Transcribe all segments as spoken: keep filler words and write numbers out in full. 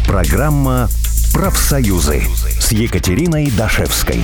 Программа «Профсоюзы» с Екатериной Дашевской.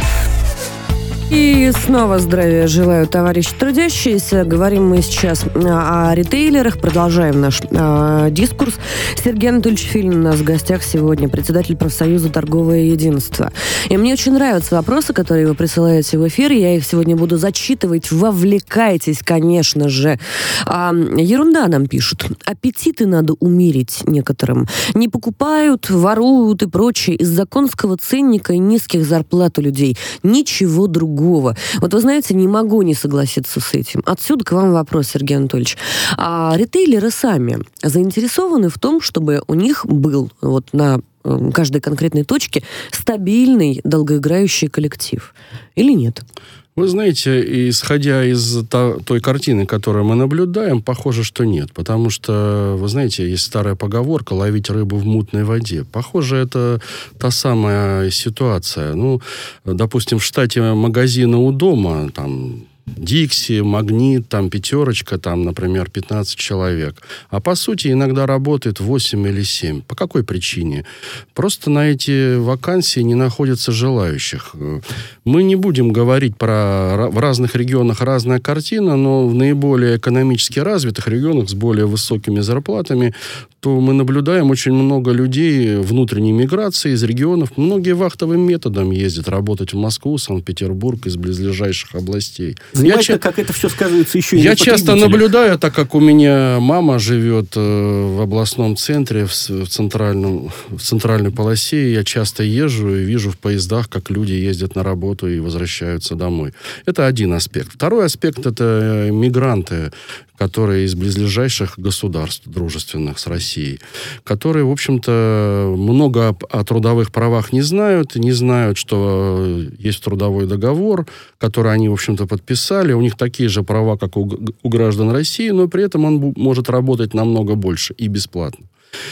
И снова здравия желаю, товарищи трудящиеся. Говорим мы сейчас о ритейлерах. Продолжаем наш э, дискурс. Сергей Анатольевич Филин у нас в гостях сегодня, председатель профсоюза «Торговое единство». И мне очень нравятся вопросы, которые вы присылаете в эфир. Я их сегодня буду зачитывать. Вовлекайтесь, конечно же. А, ерунда нам пишут. Аппетиты надо умерить некоторым. Не покупают, воруют и прочее из-за конского ценника и низких зарплат у людей. Ничего другого. Вот вы знаете, не могу не согласиться с этим. Отсюда к вам вопрос, Сергей Анатольевич. А ритейлеры сами заинтересованы в том, чтобы у них был вот на каждой конкретной точке стабильный, долгоиграющий коллектив? Или нет? Вы знаете, исходя из той картины, которую мы наблюдаем, похоже, что нет. Потому что, вы знаете, есть старая поговорка «ловить рыбу в мутной воде». Похоже, это та самая ситуация. Ну, допустим, в штате магазина у дома, там, Дикси, Магнит, там, Пятерочка, там, например, пятнадцать человек. А по сути иногда работает восемь или семь. По какой причине? Просто на эти вакансии не находятся желающих. Мы не будем говорить про... В разных регионах разная картина, но в наиболее экономически развитых регионах с более высокими зарплатами, то мы наблюдаем очень много людей внутренней миграции из регионов. Многие вахтовым методом ездят работать в Москву, Санкт-Петербург из близлежащих областей. Понимаете, я, как это все сказывается еще и Я на часто наблюдаю, так как у меня мама живет э, в областном центре, в, в, центральном, в центральной полосе, я часто езжу и вижу в поездах, как люди ездят на работу и возвращаются домой. Это один аспект. Второй аспект – это мигранты, которые из близлежащих государств, дружественных с Россией, которые, в общем-то, много о трудовых правах не знают, не знают, что есть трудовой договор, который они, в общем-то, подписали. У них такие же права, как у, у граждан России, но при этом он может работать намного больше и бесплатно.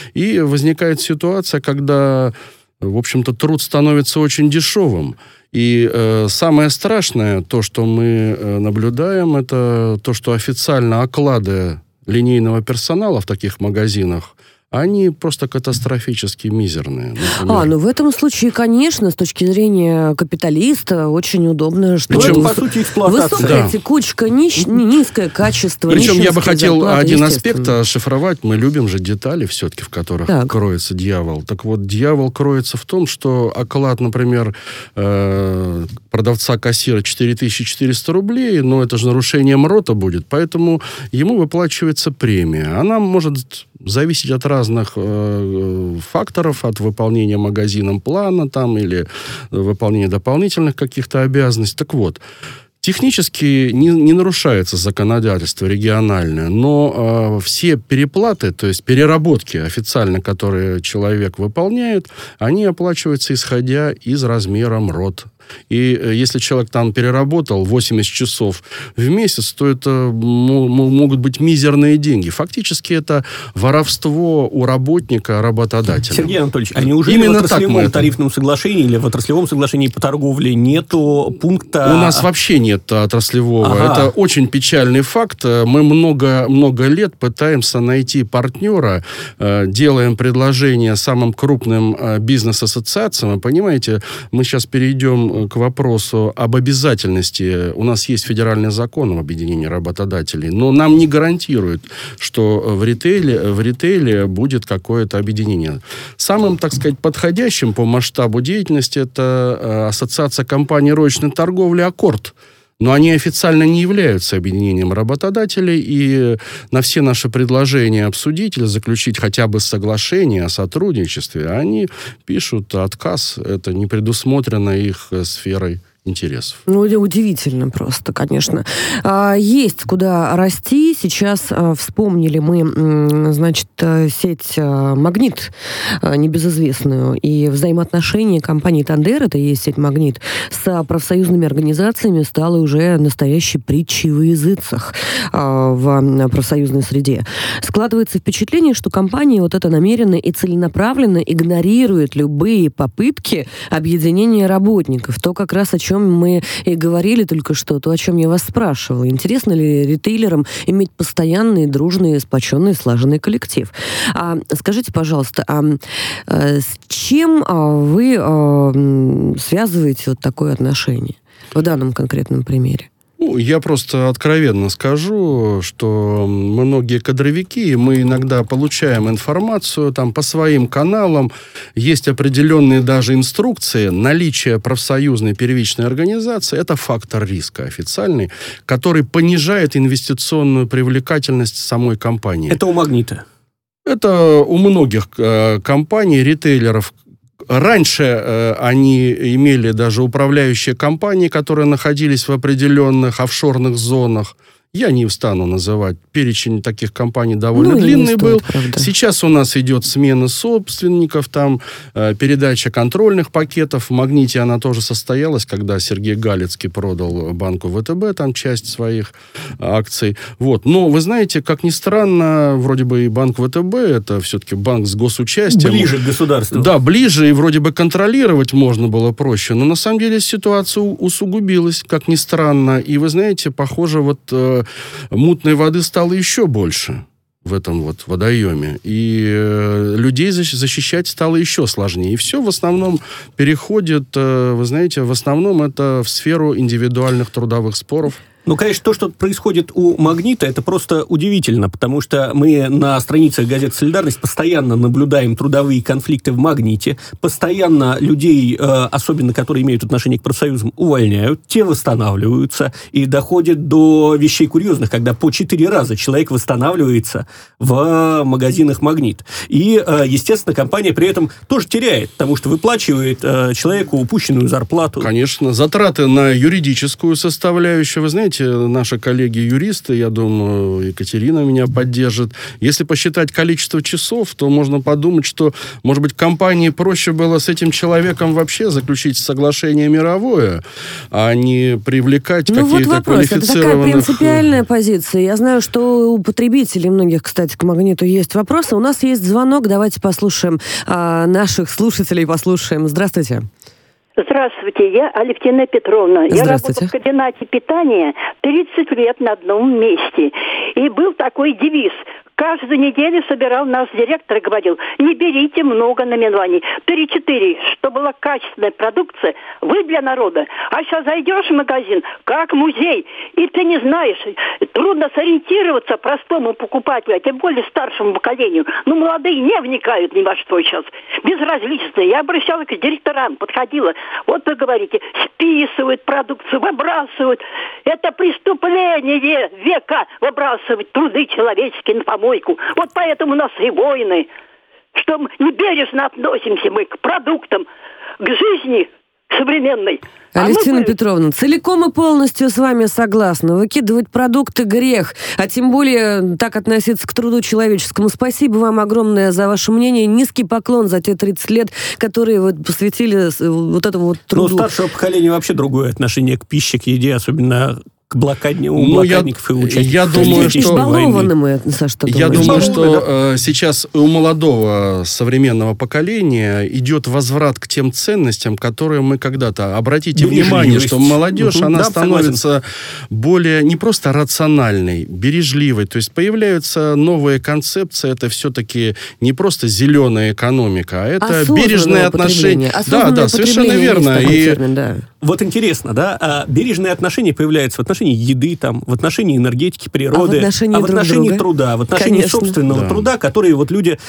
И возникает ситуация, когда, в общем-то, труд становится очень дешевым. И э, самое страшное, то, что мы э, наблюдаем, это то, что официально оклады линейного персонала в таких магазинах, они просто катастрофически мизерные. Например. А, ну в этом случае, конечно, с точки зрения капиталиста, очень удобно, что Причем, выс... по сути, эксплуатация. Высокая Да. текучка, нищ... низкое качество. Причем я бы хотел зарплаты, один аспект ошифровать. Мы любим же детали все-таки, в которых так. кроется дьявол. Так вот, дьявол кроется в том, что оклад, например, э, продавца-кассира четыре тысячи четыреста рублей, но это же нарушение МРОТа будет, поэтому ему выплачивается премия. Она может зависеть от разных э, факторов, от выполнения магазином плана там, или выполнения дополнительных каких-то обязанностей. Так вот, технически не, не нарушается законодательство региональное, но э, все переплаты, то есть переработки официально, которые человек выполняет, они оплачиваются исходя из размера МРОТ. И э, если человек там переработал восемьдесят часов в месяц, то это м- могут быть мизерные деньги. Фактически это воровство у работника, работодателя. Сергей Анатольевич, а неужели Именно в отраслевом это... тарифном соглашении или в отраслевом соглашении по торговле нету пункта... У нас вообще нет отраслевого. Ага. Это очень печальный факт. Мы много, много лет пытаемся найти партнера, э, делаем предложения самым крупным э, бизнес-ассоциациям. Вы понимаете, мы сейчас перейдем к вопросу об обязательности. У нас есть федеральный закон об объединении работодателей, но нам не гарантирует, что в ритейле, в ритейле будет какое-то объединение. Самым, так сказать, подходящим по масштабу деятельности это ассоциация компаний розничной торговли «Аккорд». Но они официально не являются объединением работодателей, и на все наши предложения обсудить или заключить хотя бы соглашение о сотрудничестве, они пишут отказ. Это не предусмотрено их сферой интересов. Ну, удивительно просто, конечно. Есть куда расти. Сейчас вспомнили мы, значит, сеть «Магнит», небезызвестную, и взаимоотношения компании «Тандер», это и есть сеть «Магнит», с профсоюзными организациями стало уже настоящей притчей во языцах в профсоюзной среде. Складывается впечатление, что компания вот это намеренно и целенаправленно игнорирует любые попытки объединения работников. То, как раз о чем чем мы и говорили только что, то, о чем я вас спрашивала. Интересно ли ритейлерам иметь постоянный, дружный, сплоченный, слаженный коллектив? А, скажите, пожалуйста, а, а с чем а, вы а, связываете вот такое отношение в данном конкретном примере? Ну, я просто откровенно скажу, что многие кадровики, мы иногда получаем информацию там по своим каналам, есть определенные даже инструкции, наличие профсоюзной первичной организации – это фактор риска официальный, который понижает инвестиционную привлекательность самой компании. Это у «Магнита»? Это у многих э, компаний, ритейлеров. Раньше э, они имели даже управляющие компании, которые находились в определенных офшорных зонах. Я не стану называть. Перечень таких компаний довольно ну, длинный стоит, был. Правда. Сейчас у нас идет смена собственников, там, э, передача контрольных пакетов. В «Магните» она тоже состоялась, когда Сергей Галицкий продал банку ВТБ там часть своих акций. Вот. Но, вы знаете, как ни странно, вроде бы и банк ВТБ, это все-таки банк с госучастием. Ближе к государству. Да, ближе, и вроде бы контролировать можно было проще. Но, на самом деле, ситуация усугубилась, как ни странно. И, вы знаете, похоже, вот... Э, мутной воды стало еще больше в этом вот водоеме. И э, людей защищать стало еще сложнее. И все в основном переходит, э, вы знаете, в основном это в сферу индивидуальных трудовых споров. Ну, конечно, то, что происходит у «Магнита», это просто удивительно, потому что мы на страницах газеты «Солидарность» постоянно наблюдаем трудовые конфликты в «Магните», постоянно людей, особенно которые имеют отношение к профсоюзам, увольняют, те восстанавливаются и доходят до вещей курьезных, когда по четыре раза человек восстанавливается в магазинах «Магнит». И, естественно, компания при этом тоже теряет, потому что выплачивает человеку упущенную зарплату. Конечно, затраты на юридическую составляющую, вы знаете, наши коллеги-юристы, я думаю, Екатерина меня поддержит. Если посчитать количество часов, то можно подумать, что, может быть, компании проще было с этим человеком вообще заключить соглашение мировое, а не привлекать ну, какие-то вот квалифицированных... Это такая принципиальная позиция. Я знаю, что у потребителей многих, кстати, к «Магниту» есть вопросы. У нас есть звонок. Давайте послушаем а, наших слушателей. Послушаем. Здравствуйте. Здравствуйте, я Алевтина Петровна. Я работаю в кабинете питания тридцать лет на одном месте. И был такой девиз. Каждую неделю собирал нас директор и говорил, не берите много наименований. три-четыре, чтобы была качественная продукция, вы для народа. А сейчас зайдешь в магазин, как музей, и ты не знаешь, трудно сориентироваться простому покупателю, а тем более старшему поколению. Ну, молодые не вникают ни во что сейчас. Безразлично. Я обращалась к директорам, подходила. Вот вы говорите, списывают продукцию, выбрасывают. Это преступление века выбрасывать труды человеческие на помойку. Вот поэтому у нас и войны, что небережно относимся мы к продуктам, к жизни современной. Алевтина а Петровна, целиком и полностью с вами согласна. Выкидывать продукты – грех, а тем более так относиться к труду человеческому. Спасибо вам огромное за ваше мнение. Низкий поклон за те тридцать лет, которые вы посвятили вот этому вот труду. Ну, у старшего поколения вообще другое отношение к пище, к еде, особенно к блокадне, у ну, блокадников я, и участников. Я думаю, что... Избалованы мы, Саша, что Я думаю, что да. э, сейчас у молодого современного поколения идет возврат к тем ценностям, которые мы когда-то... Обратите бережливость. Внимание, что молодежь, угу, она да, становится согласен. более не просто рациональной, бережливой. То есть появляются новые концепции. Это все-таки не просто зеленая экономика, а это бережное отношение. Да, да, совершенно верно. И... термин, да. Вот интересно, да, бережные отношения появляются в отношении еды, там, в отношении энергетики, природы, а в отношении, а в отношении труда, в отношении Конечно. собственного да. труда, которые вот люди,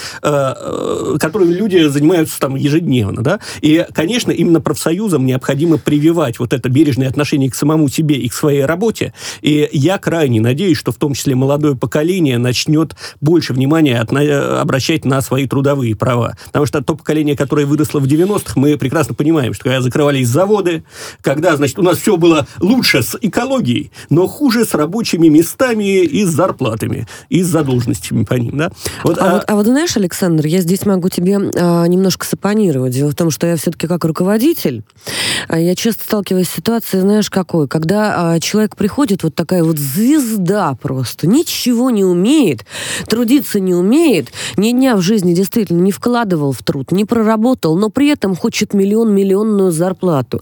э, которым люди занимаются там ежедневно, да. И, конечно, именно профсоюзам необходимо прививать вот это бережное отношение к самому себе и к своей работе. И я крайне надеюсь, что в том числе молодое поколение начнет больше внимания от, на, обращать на свои трудовые права. Потому что то поколение, которое выросло в девяностых, мы прекрасно понимаем, что когда закрывались заводы, когда, значит, у нас все было лучше с экологией, но хуже с рабочими местами и с зарплатами, и с задолженностями по ним, да? Вот, а, а, вот, а вот знаешь, Александр, я здесь могу тебе а, немножко сопонировать. Дело в том, что я все-таки как руководитель, а, я часто сталкиваюсь с ситуацией, знаешь, какой, когда а, человек приходит, вот такая вот звезда просто, ничего не умеет, трудиться не умеет, ни дня в жизни действительно не вкладывал в труд, не проработал, но при этом хочет миллион-миллионную зарплату. Я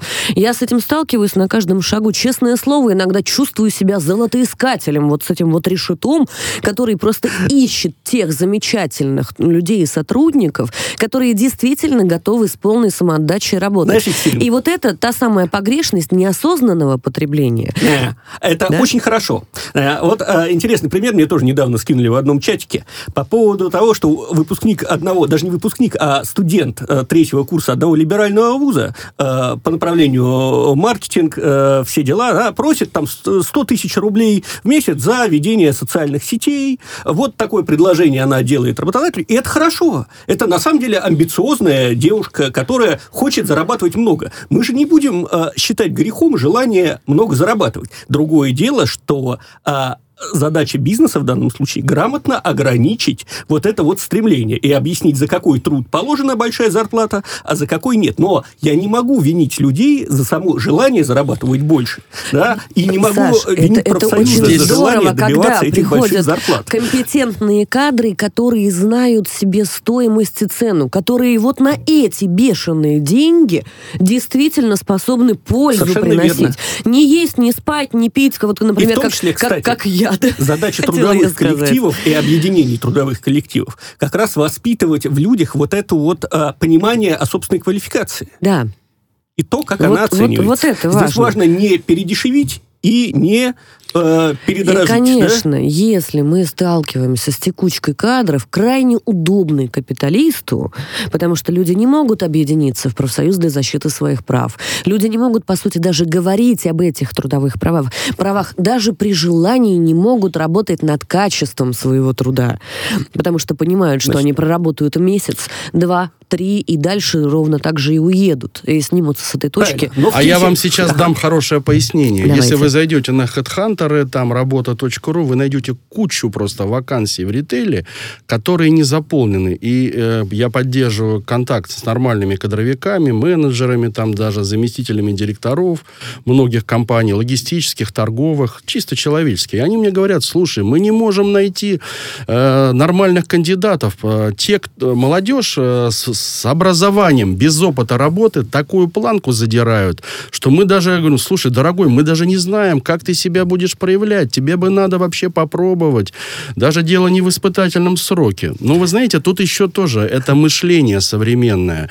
Я с этим сталкиваюсь на каждом шагу. Честное слово, иногда чувствую себя золотоискателем, вот с этим вот решетом, который просто ищет тех замечательных людей и сотрудников, которые действительно готовы с полной самоотдачей работать. Знаешь, и вот это та самая погрешность неосознанного потребления. Это да? очень хорошо. Вот интересный пример мне тоже недавно скинули в одном чатике по поводу того, что выпускник одного, даже не выпускник, а студент третьего курса одного либерального вуза по направлению маркетинг, все дела, да, просит там сто тысяч рублей в месяц за ведение социальных сетей. Вот такое предложение она делает работодателю, и это хорошо. Это на самом деле амбициозная девушка, которая хочет зарабатывать много. Мы же не будем э, считать грехом желание много зарабатывать. Другое дело, что э, задача бизнеса в данном случае грамотно ограничить вот это вот стремление и объяснить, за какой труд положена большая зарплата, а за какой нет. Но я не могу винить людей за само желание зарабатывать больше, да, и не могу Саш, винить это, профсоюзы это за желание добиваться этих больших зарплат. Компетентные кадры, которые знают себе стоимость и цену, которые вот на эти бешеные деньги действительно способны пользу Совершенно приносить. Верно. Не есть, не спать, не пить, вот, например, как, числе, как, как я. Задача трудовых коллективов и объединений трудовых коллективов как раз воспитывать в людях вот это вот а, понимание о собственной квалификации. Да. И то, как вот, она оценивается. Вот, вот это Здесь важно. важно не передешевить и не э, передорожить. И, конечно, да? если мы сталкиваемся с текучкой кадров, крайне удобной капиталисту, потому что люди не могут объединиться в профсоюз для защиты своих прав. Люди не могут, по сути, даже говорить об этих трудовых правах. правах. Даже при желании не могут работать над качеством своего труда, потому что понимают, что Значит, они проработают месяц, два, три, и дальше ровно так же и уедут, и снимутся с этой точки. Но а я вам сейчас дам хорошее пояснение. Давайте. Если вы зайдете на HeadHunter, там работа точка ру, вы найдете кучу просто вакансий в ритейле, которые не заполнены. И э, я поддерживаю контакт с нормальными кадровиками, менеджерами, там даже заместителями директоров многих компаний, логистических, торговых, чисто человеческих. И они мне говорят: слушай, мы не можем найти э, нормальных кандидатов. Те, кто, молодежь э, с с образованием, без опыта работы, такую планку задирают, что мы даже, я говорю, слушай, дорогой, мы даже не знаем, как ты себя будешь проявлять. Тебе бы надо вообще попробовать. Даже дело не в испытательном сроке. Но вы знаете, тут еще тоже это мышление современное.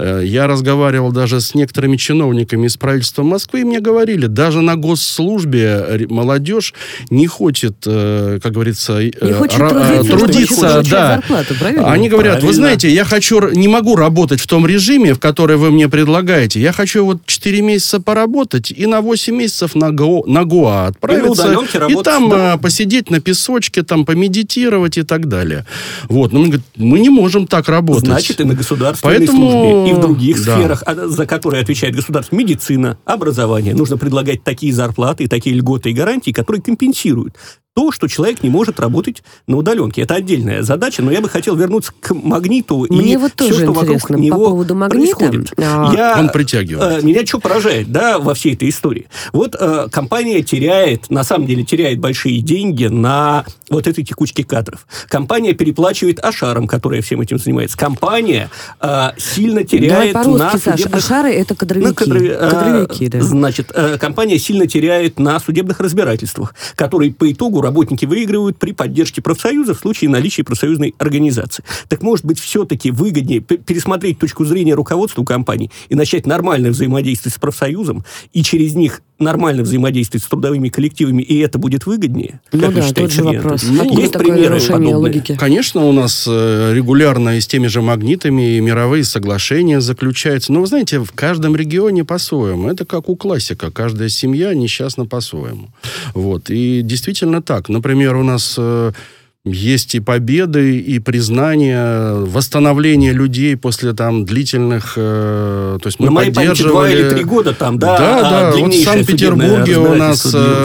Я разговаривал даже с некоторыми чиновниками из правительства Москвы, и мне говорили, даже на госслужбе молодежь не хочет, как говорится, не хочет р- трудиться. Да. Зарплату, Они говорят, правильно. Вы знаете, я хочу, не могу работать в том режиме, в который вы мне предлагаете. Я хочу вот четыре месяца поработать и на восемь месяцев на, Го, на Гоа отправиться. И, и там да. посидеть на песочке, там помедитировать и так далее. Вот. Но мы говорим, мы не можем так работать. Значит, и на государственной Поэтому... службе, и в других да. сферах, за которые отвечает государство, медицина, образование, нужно предлагать такие зарплаты, такие льготы и гарантии, которые компенсируют то, что человек не может работать на удаленке. Это отдельная задача, но я бы хотел вернуться к магниту. Мне и вот тоже все, что интересно вокруг него по поводу магнита. Происходит. А... Я, Он притягивает. Меня что поражает, да, во всей этой истории? Вот э, компания теряет, на самом деле теряет большие деньги на вот этой текучке кадров. Компания переплачивает ашарам, которая всем этим занимается. Компания э, сильно теряет Давай на Саш. судебных... Ашары – это кадровики. На кадрови... кадровики да. Значит, э, компания сильно теряет на судебных разбирательствах, которые по итогу работники выигрывают при поддержке профсоюза в случае наличия профсоюзной организации. Так, может быть, все-таки выгоднее пересмотреть точку зрения руководства компании и начать нормальное взаимодействие с профсоюзом, и через них нормально взаимодействовать с трудовыми коллективами, и это будет выгоднее? Ну как да, считаете, тот же вопрос. Ну, есть примеры подобные? Логики? Конечно, у нас регулярно и с теми же магнитами и мировые соглашения заключаются. Но, вы знаете, в каждом регионе по-своему. Это как у классика. Каждая семья несчастна по-своему. Вот. И действительно так. Например, у нас... Есть и победы, и признания, восстановление людей после там длительных... Э, то есть мы на поддерживали... два или три года там, да? Да, да. Вот в Санкт-Петербурге у нас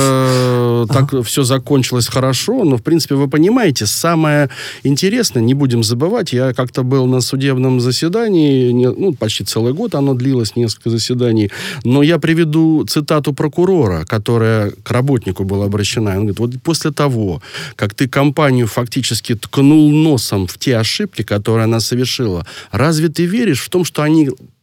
э, так ага. все закончилось хорошо, но, в принципе, вы понимаете, самое интересное, не будем забывать, я как-то был на судебном заседании, не, ну, почти целый год оно длилось, несколько заседаний, но я приведу цитату прокурора, которая к работнику была обращена. Он говорит, вот после того, как ты компанию фактически ткнул носом в те ошибки, которые она совершила. Разве ты веришь в том, что они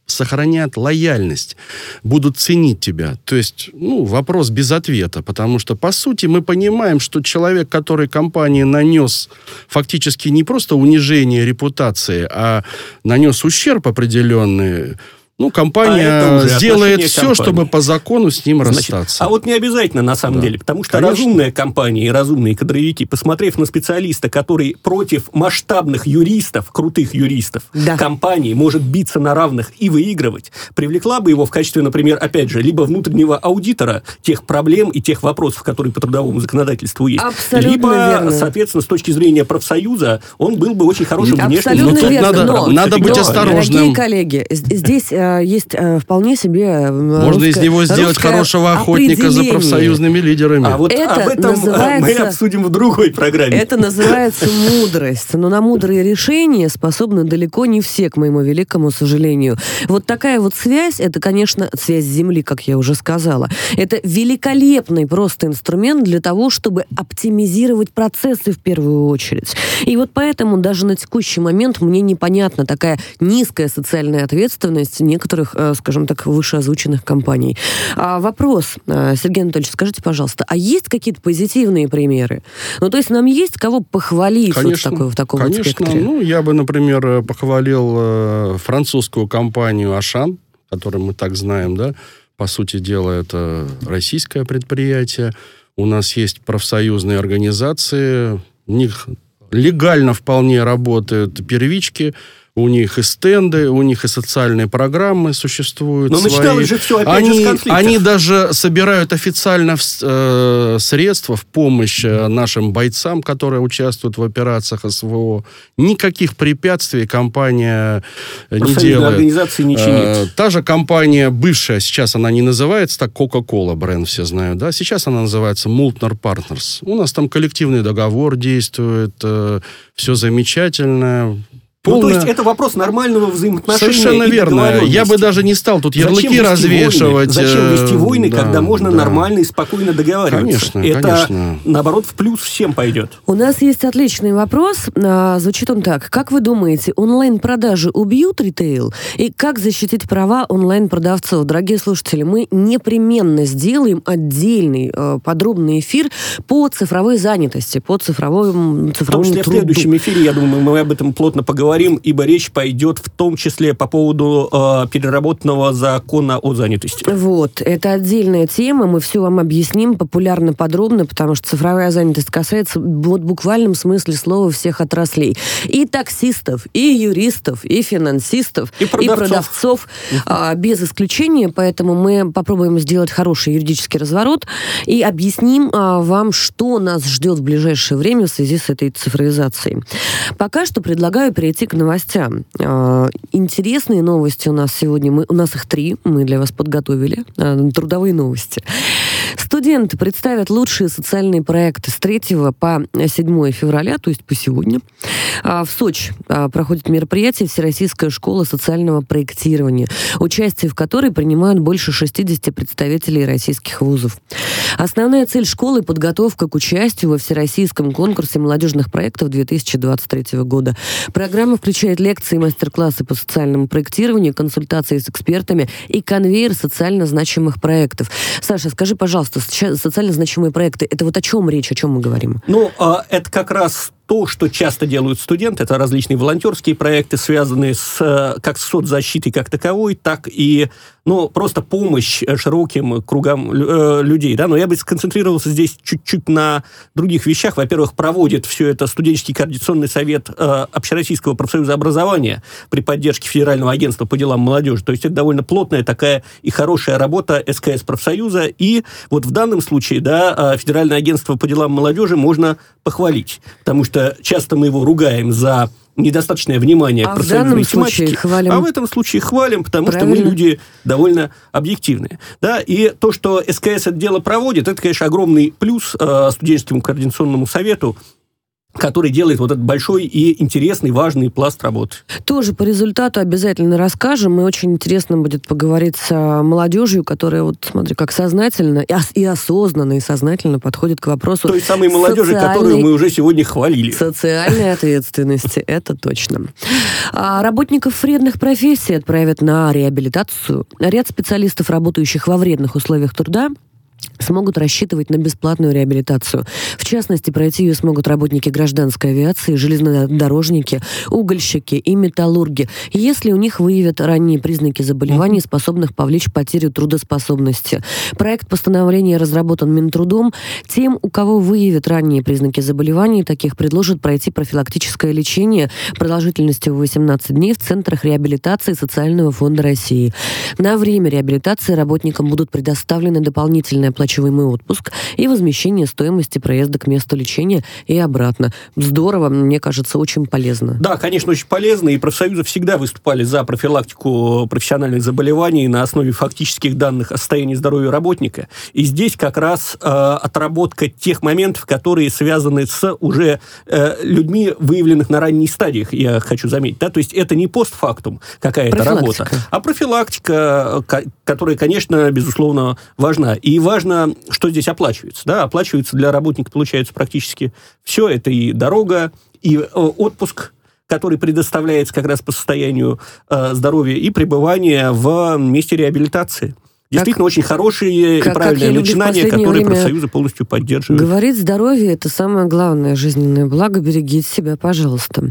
сохранят лояльность, будут ценить тебя. То есть, ну, вопрос без ответа, потому что, по сути, мы понимаем, что человек, который компании нанес фактически не просто унижение репутации, а нанес ущерб определенный, ну, компания а сделает все, компании. Чтобы по закону с ним Значит, расстаться. А вот не обязательно, на самом да. деле, потому что Конечно. разумная компания и разумные кадровики, посмотрев на специалиста, который против масштабных юристов, крутых юристов, да. компании может биться на равных и выигрывать, привлекла бы его в качестве, например, опять же, либо внутреннего аудитора тех проблем и тех вопросов, которые по трудовому законодательству есть, Абсолютно либо, верно. соответственно, с точки зрения профсоюза, он был бы очень хорошим внешним. Абсолютно верно, надо, но, надо быть но, осторожным. Дорогие коллеги, здесь есть вполне себе Можно русское, из него сделать хорошего охотника за профсоюзными лидерами. А вот это об этом называется, мы обсудим в другой программе. Это называется мудрость. Но на мудрые решения способны далеко не все, к моему великому сожалению. Вот такая вот связь, это, конечно, связь Земли, как я уже сказала. Это великолепный просто инструмент для того, чтобы оптимизировать процессы в первую очередь. И вот поэтому даже на текущий момент мне непонятна такая низкая социальная ответственность некоторых, скажем так, вышеозвученных компаний. А вопрос, Сергей Анатольевич, скажите, пожалуйста, а есть какие-то позитивные примеры? Ну, то есть нам есть кого похвалить конечно, вот в, такой, в таком конечно. вот спектре? Ну, я бы, например, похвалил э, французскую компанию «Ашан», которую мы так знаем, да, по сути дела, это российское предприятие. У нас есть профсоюзные организации, у них легально вполне работают первички, у них и стенды, у них и социальные программы существуют. Но начиналось же все опять они, же с конфликтов. Они даже собирают официально э, средства в помощь нашим бойцам, которые участвуют в операциях СВО. Никаких препятствий компания не делает. Организации не чинит. Э, та же компания бывшая, сейчас она не называется так, Coca-Cola бренд все знают, да, сейчас она называется Multner Partners. У нас там коллективный договор действует, э, все замечательно. Ну, то есть, это вопрос нормального взаимоотношения. Совершенно и верно. Я бы даже не стал тут ярлыки Зачем развешивать. Зачем вести войны, да, когда можно да. нормально и спокойно договариваться? Конечно, это, конечно. наоборот, в плюс всем пойдет. У нас есть отличный вопрос. Звучит он так. Как вы думаете, онлайн-продажи убьют ритейл? И как защитить права онлайн-продавцов? Дорогие слушатели, мы непременно сделаем отдельный подробный эфир по цифровой занятости, по цифровому, цифровому В том числе труду. в следующем эфире, я думаю, мы об этом плотно поговорим, ибо речь пойдет в том числе по поводу э, переработанного закона о занятости. Вот, это отдельная тема, мы все вам объясним популярно, подробно, потому что цифровая занятость касается вот в буквальном смысле слова всех отраслей. И таксистов, и юристов, и финансистов, и продавцов, и продавцов uh-huh. а, без исключения, поэтому мы попробуем сделать хороший юридический разворот и объясним а, вам, что нас ждет в ближайшее время в связи с этой цифровизацией. Пока что предлагаю перейти к новостям. Интересные новости у нас сегодня. Мы, у нас их три. Мы для вас подготовили. Трудовые новости. Студенты представят лучшие социальные проекты с третьего по седьмое февраля, то есть по сегодня. В Сочи проходит мероприятие «Всероссийская школа социального проектирования», участие в которой принимают больше шестидесяти представителей российских вузов. Основная цель школы – подготовка к участию во Всероссийском конкурсе молодежных проектов две тысячи двадцать третьего года. Программа включает лекции и мастер-классы по социальному проектированию, консультации с экспертами и конвейер социально значимых проектов. Саша, скажи, пожалуйста, социально значимые проекты – это вот о чем речь, о чем мы говорим? Ну, это как раз то, что часто делают студенты, это различные волонтерские проекты, связанные с, как с соцзащитой как таковой, так и ну, просто помощь широким кругам э, людей. Да? Но я бы сконцентрировался здесь чуть-чуть на других вещах. Во-первых, проводит все это студенческий координационный совет э, Общероссийского профсоюза образования при поддержке Федерального агентства по делам молодежи. То есть это довольно плотная такая и хорошая работа эс ка эс профсоюза. И вот в данном случае да, Федеральное агентство по делам молодежи можно похвалить, потому что часто мы его ругаем за недостаточное внимание а к профсоюзной тематике, а в этом случае хвалим, потому Правильно. что мы люди довольно объективные. Да? И то, что эс ка эс это дело проводит, это, конечно, огромный плюс э, студенческому координационному совету. который делает вот этот большой и интересный, важный пласт работы. Тоже по результату обязательно расскажем. И очень интересно будет поговорить с молодежью, которая, вот смотри, как сознательно и осознанно, и сознательно подходит к вопросу той самой молодежи, социальной... которую мы уже сегодня хвалили. Социальной ответственности, это точно. А работников вредных профессий отправят на реабилитацию. Ряд специалистов, работающих во вредных условиях труда, смогут рассчитывать на бесплатную реабилитацию. В частности, пройти ее смогут работники гражданской авиации, железнодорожники, угольщики и металлурги, если у них выявят ранние признаки заболеваний, способных повлечь потерю трудоспособности. Проект постановления разработан Минтрудом. Тем, у кого выявят ранние признаки заболеваний, таких предложат пройти профилактическое лечение продолжительностью восемнадцать дней в центрах реабилитации Социального фонда России. На время реабилитации работникам будут предоставлены дополнительные оплачиваемый отпуск и возмещение стоимости проезда к месту лечения и обратно. Здорово, мне кажется, очень полезно. Да, конечно, очень полезно, и профсоюзы всегда выступали за профилактику профессиональных заболеваний на основе фактических данных о состоянии здоровья работника. И здесь как раз э, отработка тех моментов, которые связаны с уже э, людьми, выявленных на ранних стадиях, я хочу заметить. Да? То есть это не постфактум какая-то работа, а профилактика, которая, конечно, безусловно, важна. И важно, что здесь оплачивается. Да? Оплачивается для работника, получается, практически все. Это и дорога, и э, отпуск, который предоставляется как раз по состоянию э, здоровья, и пребывание в месте реабилитации. Действительно, как, очень хорошие как, и правильные начинания, которые профсоюзы полностью поддерживают. Говорить здоровье – это самое главное жизненное благо. Берегите себя, пожалуйста.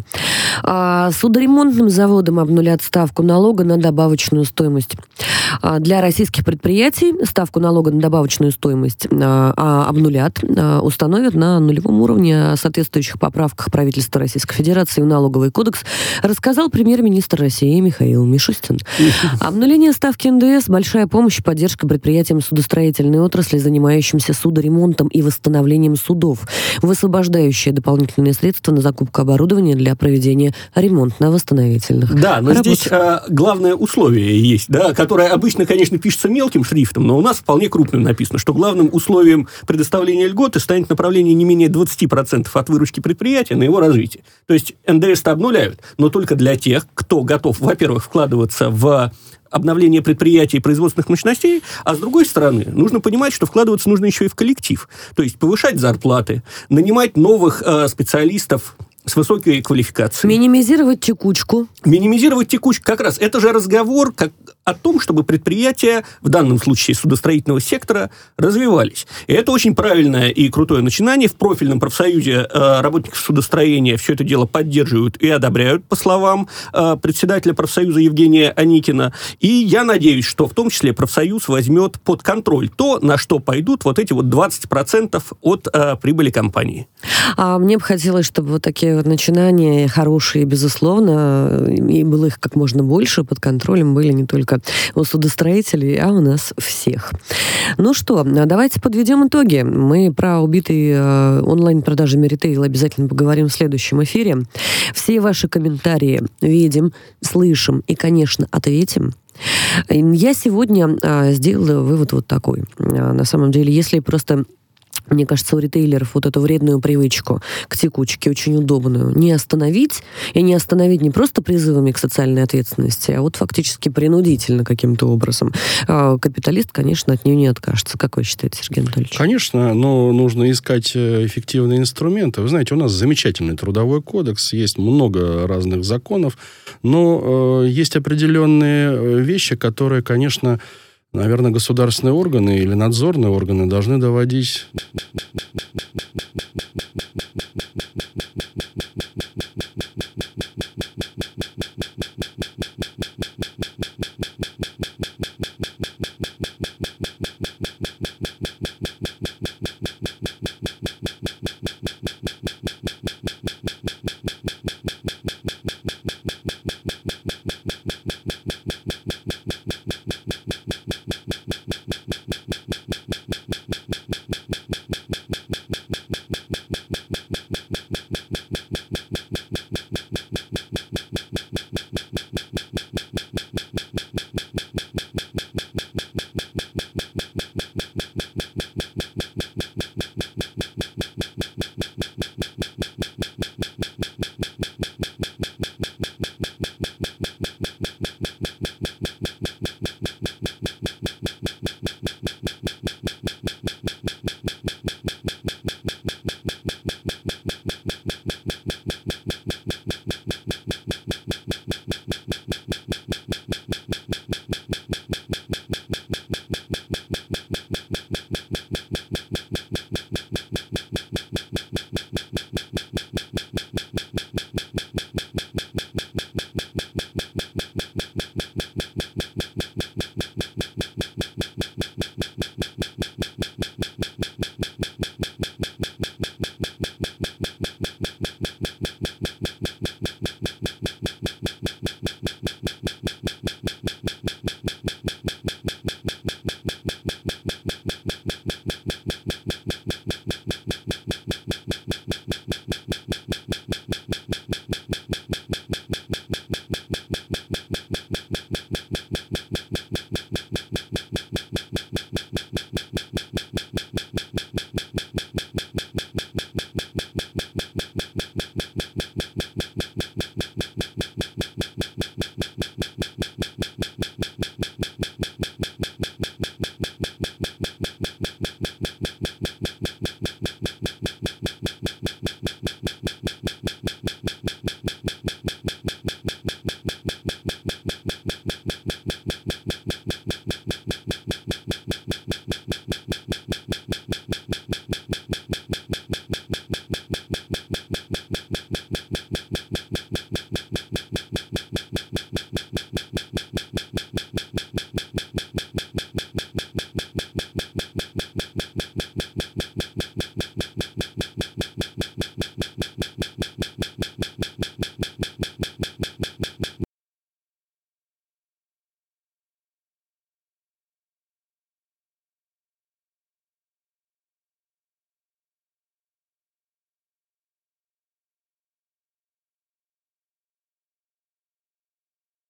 А, судоремонтным заводам обнулят ставку налога на добавочную стоимость. А, для российских предприятий ставку налога на добавочную стоимость а, обнулят, а, установят на нулевом уровне. О соответствующих поправках правительства Российской Федерации в налоговый кодекс рассказал премьер-министр России Михаил Мишустин. Обнуление ставки эн дэ эс – большая помощь и поддержка предприятиям судостроительной отрасли, занимающимся судоремонтом и восстановлением судов, высвобождающие дополнительные средства на закупку оборудования для проведения ремонтно-восстановительных Да, но работ. Здесь а, главное условие есть, да, которое обычно, конечно, пишется мелким шрифтом, но у нас вполне крупным написано, что главным условием предоставления льготы станет направление не менее двадцать процентов от выручки предприятия на его развитие. То есть эн дэ эс-то обнуляют, но только для тех, кто готов, во-первых, вкладываться в обновление предприятий и производственных мощностей, а с другой стороны, нужно понимать, что вкладываться нужно еще и в коллектив. То есть повышать зарплаты, нанимать новых э, специалистов с высокой квалификацией. Минимизировать текучку. Минимизировать текучку. Как раз это же разговор как о том, чтобы предприятия, в данном случае судостроительного сектора, развивались. И это очень правильное и крутое начинание. В профильном профсоюзе э, работников судостроения все это дело поддерживают и одобряют, по словам э, председателя профсоюза Евгения Аникина. И я надеюсь, что в том числе профсоюз возьмет под контроль то, на что пойдут вот эти вот двадцать процентов от э, прибыли компании. А мне бы хотелось, чтобы вот такие вот начинания хорошие, безусловно, и было их как можно больше, под контролем были не только у судостроителей, а у нас всех. Ну что, давайте подведем итоги. Мы про убитые э, онлайн-продажами ритейл обязательно поговорим в следующем эфире. Все ваши комментарии видим, слышим и, конечно, ответим. Я сегодня э, сделала вывод вот такой. Э, на самом деле, если просто... Мне кажется, у ритейлеров вот эту вредную привычку к текучке, очень удобную, не остановить, и не остановить не просто призывами к социальной ответственности, а вот фактически принудительно каким-то образом. Капиталист, конечно, от нее не откажется. Как вы считаете, Сергей Анатольевич? Конечно, но нужно искать эффективные инструменты. Вы знаете, у нас замечательный трудовой кодекс, есть много разных законов, но э, есть определенные вещи, которые, конечно... Наверное, государственные органы или надзорные органы должны доводить